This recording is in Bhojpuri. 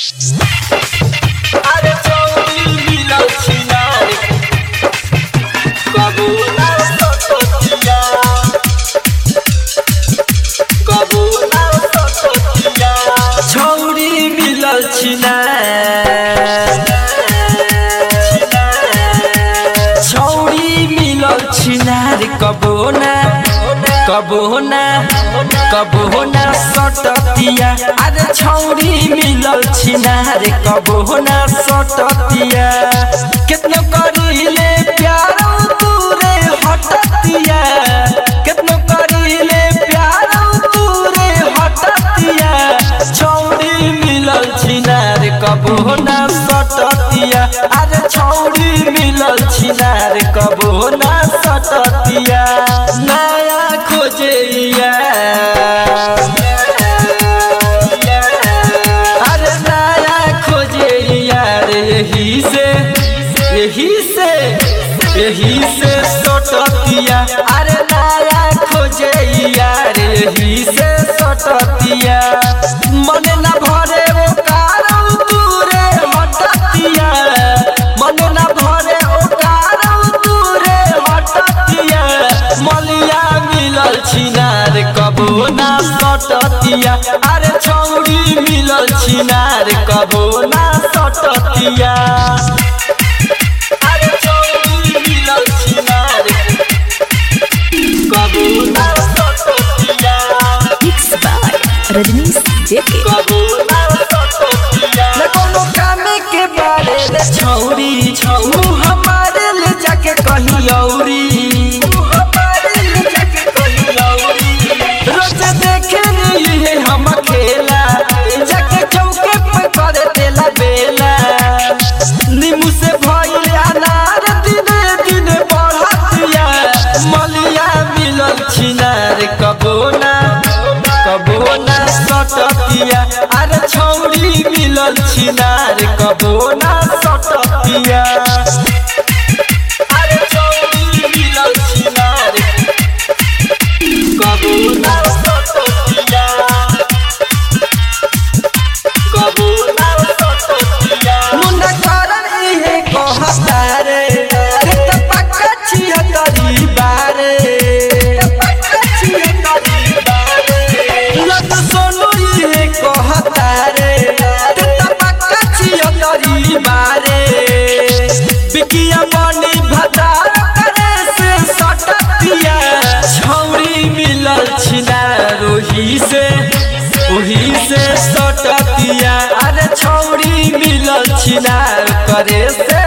अरे चौड़ी मिलल छिनार कबो ना सततिया कबो ना सततिया छौड़ी मिलल छिनार छौड़ी मिलल छिनार कबो ना सटतिया अरे छौड़ी मिलल छिनार कबो ना सटतिया कितनो करिले प्यार तूरे हटतिया कितनो करिले प्यार तूरे हटतिया छौड़ी मिलल छिनार कबो ना सटतिया अरे छौड़ी मिलल छिनार कबो ना सटतिया नया खोजैया अरे नया खोजैया रे यही से सटतिया अरे नया खोजैया रे यही से सटतिया मन ना भरे वो कारौ दूरे हटतिया मन ना भरे वो कारौ दूरे हटतिया मलिया मिलल छिनार कबो ना सटतिया अरे छौड़ी मिलल छिनार कबो ना सटतिया अरे छौड़ी मिलल छिनार कबो ना सटतिया Mixed by Rajnish JK. कबो ना सटतिया न कोनो कामे के बारे ले छौड़ी हमारे ले जाके कहीं औरी रोज देखे ये हम खेला जाके चौके पे करे तेला बेला नीमू से भइल अनार दिने दिने बढ़तिया मलिया मिलल छिनार कबो ना सटतिया अरे छौड़ी मिलल छिनार कबो ना सटतिया अरे छौड़ी मिलल छिनार कबो ना सटतिया कबो ना सटतिया मुन्ना करन इहे कहता रे रे त पक्का छिहतरी बारे पक्का छिहतरी बारे लत सोनू इहे कहता रे रे त पक्का छिहतरी बारे बिकिया मनी भदार करे से सटतिया छौड़ी मिलल छिनार ओही से सटतिया अरे छौड़ी मिलल छिनार करे से